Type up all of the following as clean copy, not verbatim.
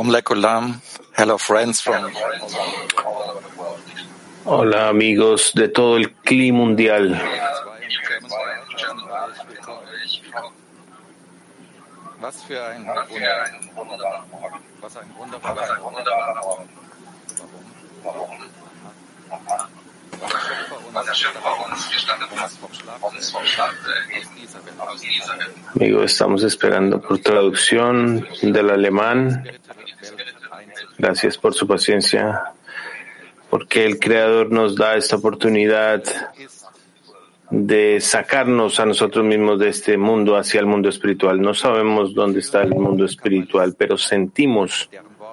Shalom Lekulam. Hello friends from Hola amigos de todo el CLI mundial. Was für ein wunderbarer Ort. Warum? Was der Schöpfer uns gestattet hat, uns vom Schlaf aus dieser Welt. Amigos, estamos esperando por traducción del alemán. Gracias por su paciencia, porque el Creador nos da esta oportunidad de sacarnos a nosotros mismos de este mundo hacia el mundo espiritual. No sabemos dónde está el mundo espiritual, pero sentimos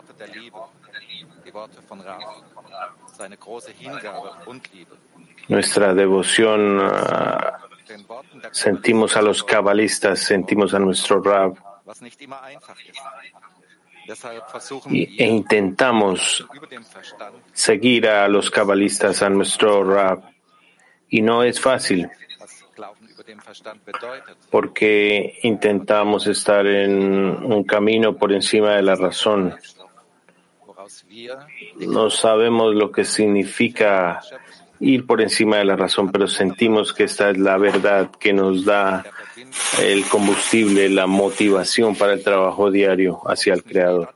nuestra devoción, sentimos a los cabalistas, sentimos a nuestro Rab e intentamos seguir a los cabalistas, a nuestro Rab. Y no es fácil, porque intentamos estar en un camino por encima de la razón. No sabemos lo que significa ir por encima de la razón, pero sentimos que esta es la verdad que nos da el combustible, la motivación para el trabajo diario hacia el Creador.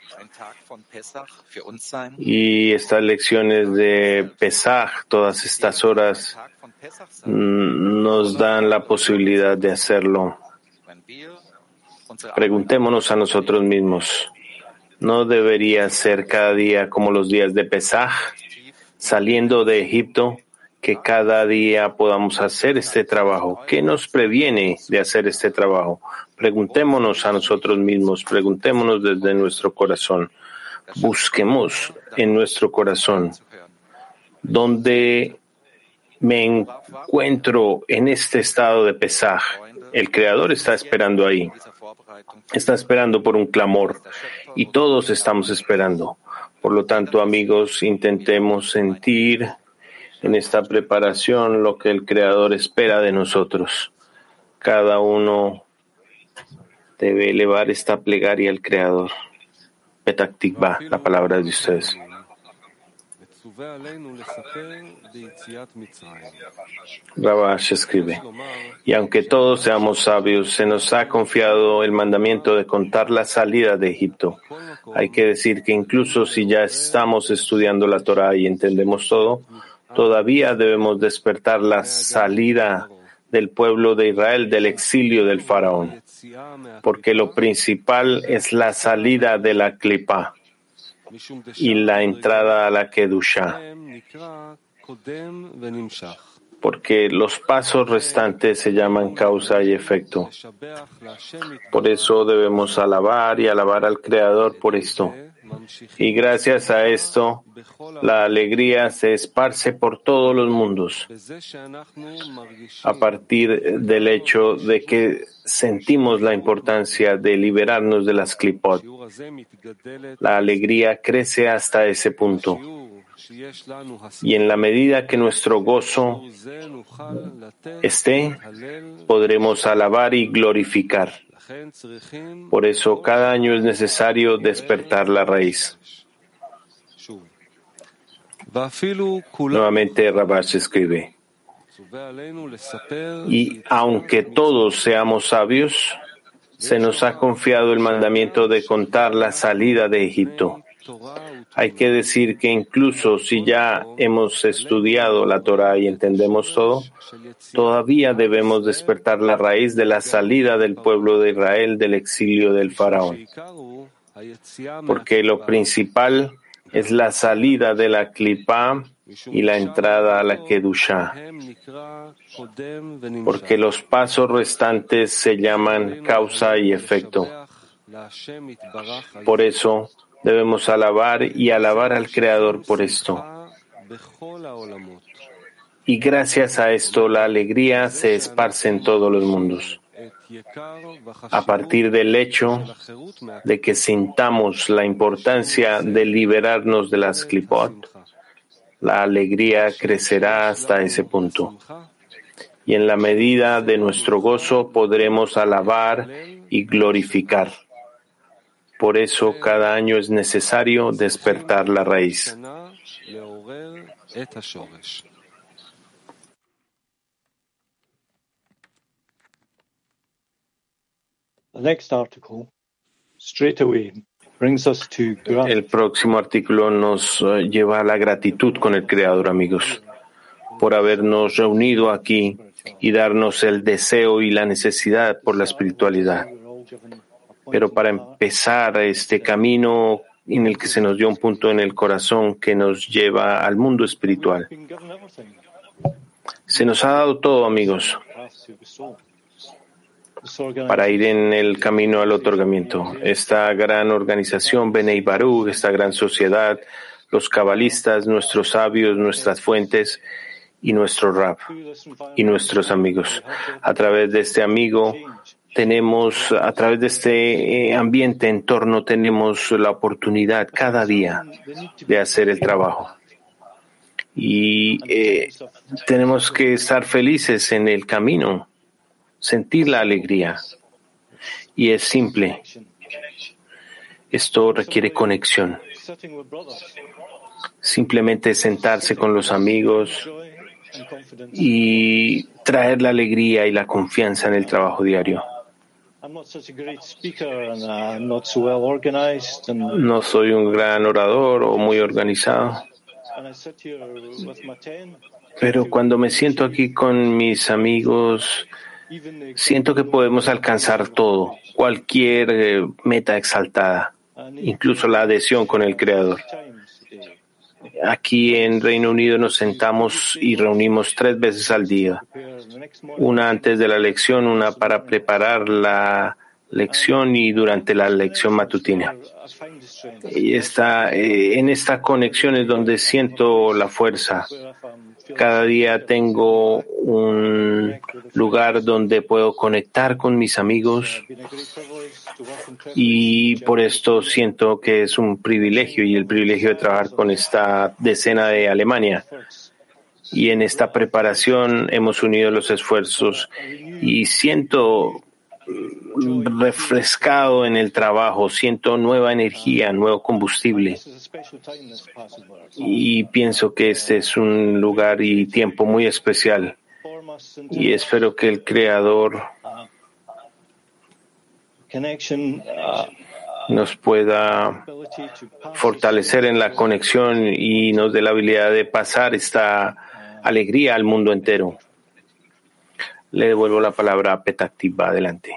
Y estas lecciones de Pesaj, todas estas horas, nos dan la posibilidad de hacerlo. Preguntémonos a nosotros mismos, ¿no debería ser cada día como los días de Pesaj, saliendo de Egipto, que cada día podamos hacer este trabajo? ¿Qué nos previene de hacer este trabajo? Preguntémonos a nosotros mismos, preguntémonos desde nuestro corazón. Busquemos en nuestro corazón donde me encuentro en este estado de Pesaj. El Creador está esperando ahí. Está esperando por un clamor y todos estamos esperando. Por lo tanto, amigos, intentemos sentir en esta preparación lo que el Creador espera de nosotros. Cada uno debe elevar esta plegaria al Creador. Petak Tikva, la palabra de ustedes. Rabash escribe, y aunque todos seamos sabios, se nos ha confiado el mandamiento de contar la salida de Egipto. Hay que decir que incluso si ya estamos estudiando la Torah y entendemos todo, todavía debemos despertar la salida del pueblo de Israel del exilio del faraón, porque lo principal es la salida de la Klipá y la entrada a la Kedushá, porque los pasos restantes se llaman causa y efecto. Por eso debemos alabar y alabar al Creador por esto. Y gracias a esto, la alegría se esparce por todos los mundos. A partir del hecho de que sentimos la importancia de liberarnos de las klipot, la alegría crece hasta ese punto. Y en la medida que nuestro gozo esté, podremos alabar y glorificar. Por eso, cada año es necesario despertar la raíz. Nuevamente, Rabash escribe, y aunque todos seamos sabios, se nos ha confiado el mandamiento de contar la salida de Egipto. Hay que decir que incluso si ya hemos estudiado la Torah y entendemos todo, todavía debemos despertar la raíz de la salida del pueblo de Israel del exilio del faraón, porque lo principal es la salida de la Klipá y la entrada a la Kedushá, porque los pasos restantes se llaman causa y efecto. Por eso debemos alabar y alabar al Creador por esto. Y gracias a esto la alegría se esparce en todos los mundos. A partir del hecho de que sintamos la importancia de liberarnos de las klipot, la alegría crecerá hasta ese punto. Y en la medida de nuestro gozo podremos alabar y glorificar. Por eso cada año es necesario despertar la raíz. The next article straight away brings us to El próximo artículo nos lleva a la gratitud con el Creador, amigos, por habernos reunido aquí y darnos el deseo y la necesidad por la espiritualidad. Pero para empezar este camino en el que se nos dio un punto en el corazón que nos lleva al mundo espiritual. Se nos ha dado todo, amigos, para ir en el camino al otorgamiento. Esta gran organización, Benei Baruch, esta gran sociedad, los cabalistas, nuestros sabios, nuestras fuentes y nuestro Rab y nuestros amigos. A través de este amigo a través de este ambiente, entorno, tenemos la oportunidad cada día de hacer el trabajo. Y tenemos que estar felices en el camino, sentir la alegría. Y es simple. Esto requiere conexión. Simplemente sentarse con los amigos y traer la alegría y la confianza en el trabajo diario. No soy un gran orador o muy organizado, pero cuando me siento aquí con mis amigos, siento que podemos alcanzar todo, cualquier meta exaltada, incluso la adhesión con el Creador. Aquí en Reino Unido nos sentamos y reunimos 3 veces al día. Una antes de la lección, una para preparar la lección y durante la lección matutina. Y en esta conexión es donde siento la fuerza. Cada día tengo un lugar donde puedo conectar con mis amigos y por esto siento que es un privilegio y el privilegio de trabajar con esta decena de Alemania. Y en esta preparación hemos unido los esfuerzos y siento refrescado en el trabajo, siento nueva energía, nuevo combustible. Y pienso que este es un lugar y tiempo muy especial. Y espero que el Creador nos pueda fortalecer en la conexión y nos dé la habilidad de pasar esta alegría al mundo entero. Le devuelvo la palabra a Petah Tikva. Adelante.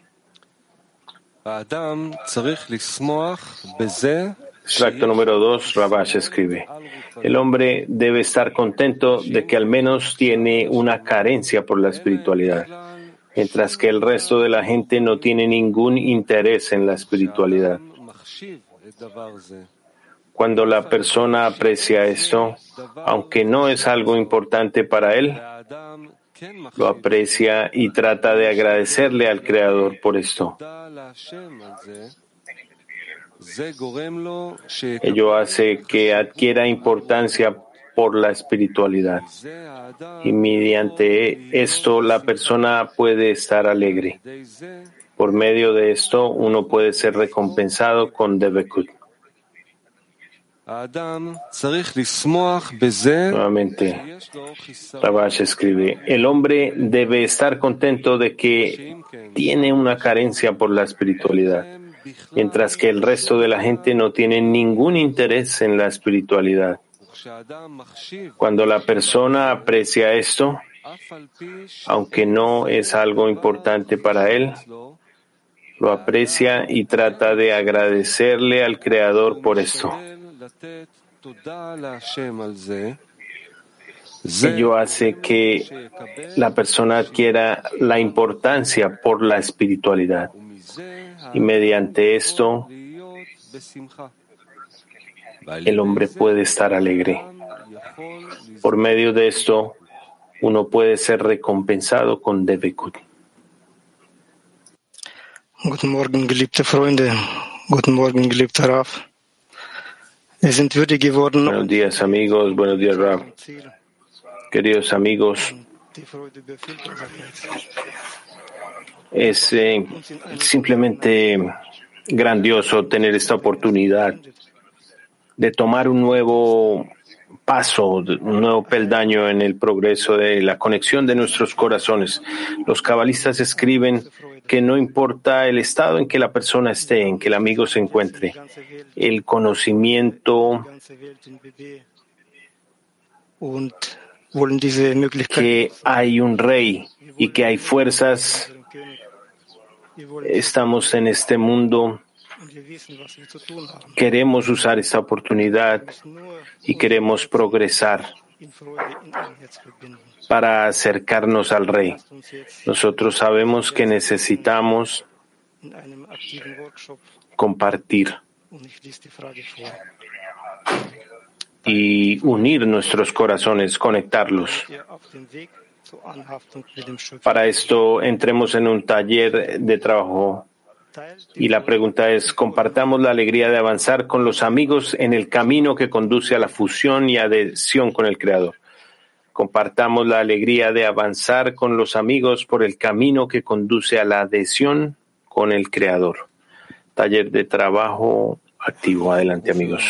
Extracto número 2, Rabash escribe: el hombre debe estar contento de que al menos tiene una carencia por la espiritualidad, mientras que el resto de la gente no tiene ningún interés en la espiritualidad. Cuando la persona aprecia esto, aunque no es algo importante para él, lo aprecia y trata de agradecerle al Creador por esto. Ello hace que adquiera importancia por la espiritualidad. Y mediante esto la persona puede estar alegre. Por medio de esto uno puede ser recompensado con Debekut. Nuevamente, Rabash escribe: el hombre debe estar contento de que tiene una carencia por la espiritualidad, mientras que el resto de la gente no tiene ningún interés en la espiritualidad. Cuando la persona aprecia esto, aunque no es algo importante para él, lo aprecia y trata de agradecerle al Creador por esto. Ello hace que la persona adquiera la importancia por la espiritualidad. Y mediante esto, el hombre puede estar alegre. Por medio de esto, uno puede ser recompensado con Debekut. Guten Morgen, geliebte Freunde. Guten Morgen, geliebter Rav. Wir sind würdig geworden. Buenos días, amigos. Buenos días, Rav. Queridos amigos, es simplemente grandioso tener esta oportunidad de tomar un nuevo paso, un nuevo peldaño en el progreso de la conexión de nuestros corazones. Los cabalistas escriben que no importa el estado en que la persona esté, en que el amigo se encuentre, el conocimiento que hay un rey y que hay fuerzas. Estamos en este mundo, queremos usar esta oportunidad y queremos progresar para acercarnos al Rey. Nosotros sabemos que necesitamos compartir y unir nuestros corazones, conectarlos. Para esto entremos en un taller de trabajo y la pregunta es: compartamos la alegría de avanzar con los amigos en el camino que conduce a la fusión y adhesión con el Creador. Compartamos la alegría de avanzar con los amigos por el camino que conduce a la adhesión con el Creador. Taller de trabajo activo. Adelante, amigos.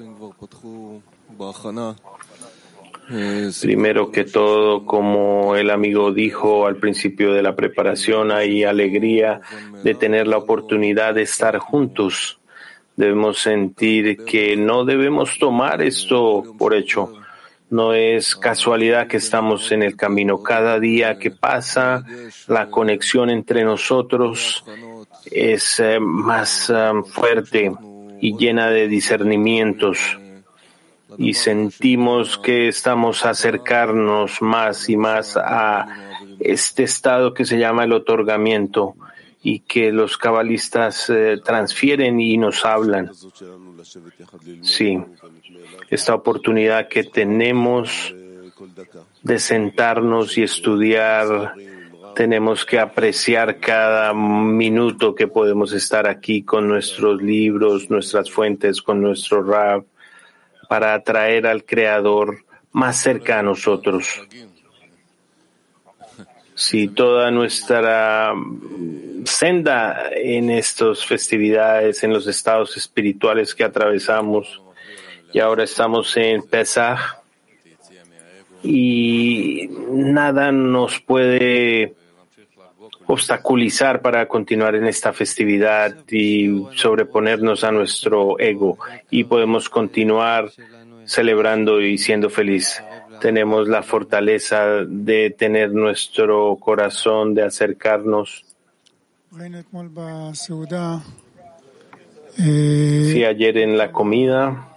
Primero que todo, como el amigo dijo al principio de la preparación, hay alegría de tener la oportunidad de estar juntos. Debemos sentir que no debemos tomar esto por hecho. No es casualidad que estamos en el camino. Cada día que pasa, la conexión entre nosotros es más fuerte y llena de discernimientos. Y sentimos que estamos acercarnos más y más a este estado que se llama el otorgamiento y que los cabalistas transfieren y nos hablan. Sí, esta oportunidad que tenemos de sentarnos y estudiar, tenemos que apreciar cada minuto que podemos estar aquí con nuestros libros, nuestras fuentes, con nuestro Rab, para atraer al Creador más cerca a nosotros. Si toda nuestra senda en estas festividades, en los estados espirituales que atravesamos, y ahora estamos en Pesaj, y nada nos puede obstaculizar para continuar en esta festividad y sobreponernos a nuestro ego, y podemos continuar celebrando y siendo feliz. Tenemos la fortaleza de tener nuestro corazón, de acercarnos. Sí, ayer en la comida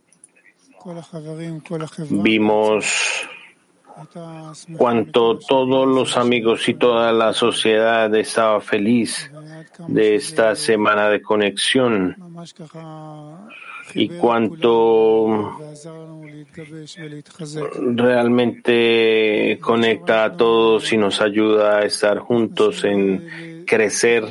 vimos cuánto todos los amigos y toda la sociedad estaba feliz de esta semana de conexión y cuánto realmente conecta a todos y nos ayuda a estar juntos en crecer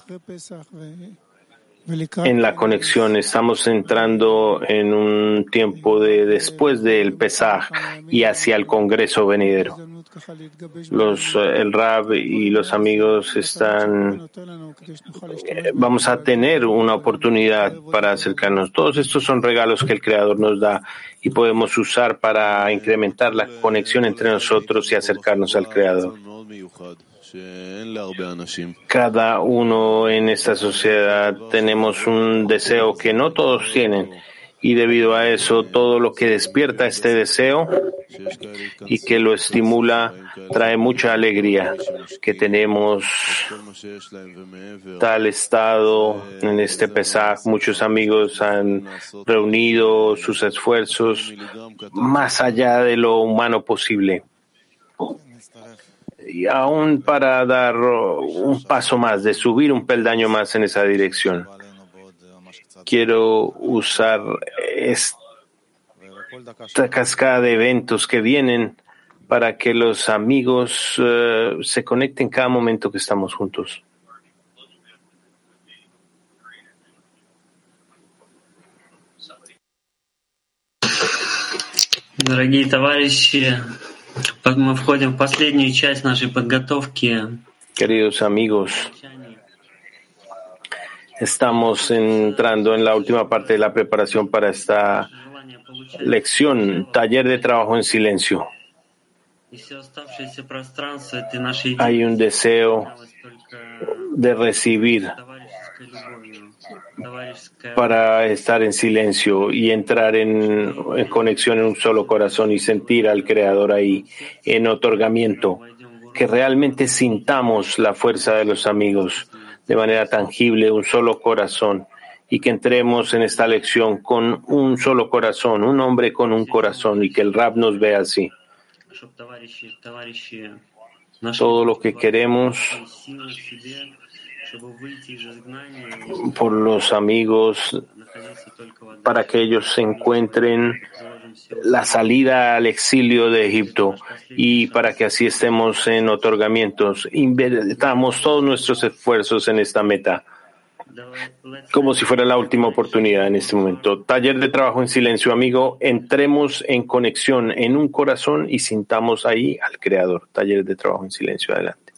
en la conexión. Estamos entrando en un tiempo de después del Pesaj y hacia el Congreso venidero. El Rab y los amigos vamos a tener una oportunidad para acercarnos. Todos estos son regalos que el Creador nos da y podemos usar para incrementar la conexión entre nosotros y acercarnos al Creador. Cada uno en esta sociedad tenemos un deseo que no todos tienen, y debido a eso todo lo que despierta este deseo y que lo estimula trae mucha alegría. Que tenemos tal estado en este Pesaj. Muchos amigos han reunido sus esfuerzos más allá de lo humano posible, y aún para dar un paso más, de subir un peldaño más en esa dirección. Quiero usar esta cascada de eventos que vienen para que los amigos se conecten cada momento que estamos juntos. Дорогие товарищи, мы входим в последнюю часть нашей подготовки. Queridos amigos, Estamos entrando en la última parte de la preparación para esta lección, taller de trabajo en silencio. Hay un deseo de recibir para estar en silencio y entrar en conexión en un solo corazón y sentir al Creador ahí en otorgamiento, que realmente sintamos la fuerza de los amigos de manera tangible, un solo corazón, y que entremos en esta lección con un solo corazón, un hombre con un corazón, y que el Rab nos vea así. Todo lo que queremos por los amigos, para que ellos se encuentren la salida al exilio de Egipto y para que así estemos en otorgamientos. Invertamos todos nuestros esfuerzos en esta meta, como si fuera la última oportunidad en este momento. Taller de trabajo en silencio, amigo. Entremos en conexión en un corazón y sintamos ahí al Creador. Taller de trabajo en silencio. Adelante.